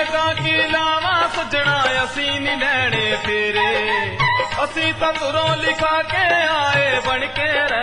का की लावा सजना असी नी लैने तेरे, असी तो तुरों लिखा के आए बन के